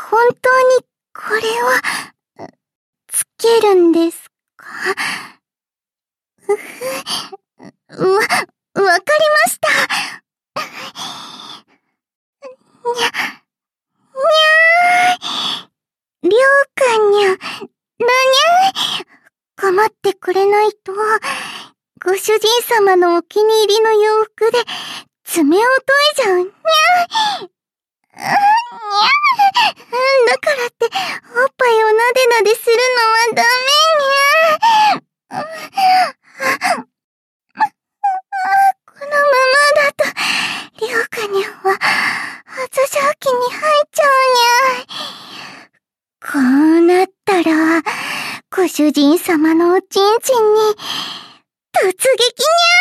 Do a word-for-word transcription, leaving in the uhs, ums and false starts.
本当にこれをつけるんですか？う、わ、わかりました。にゃ、にゃー。りょうかにゃ、ぬにゃー。構ってくれないと、ご主人様のお気に入りの洋服で爪を研いじゃうにゃー。にゃー。だからって、おっぱいをなでなでするのはダメにゃー。このままだと、りょうかにゃんは発情期に入っちゃうにゃ。こうなったら、ご主人様のおちんちんに突撃にゃ。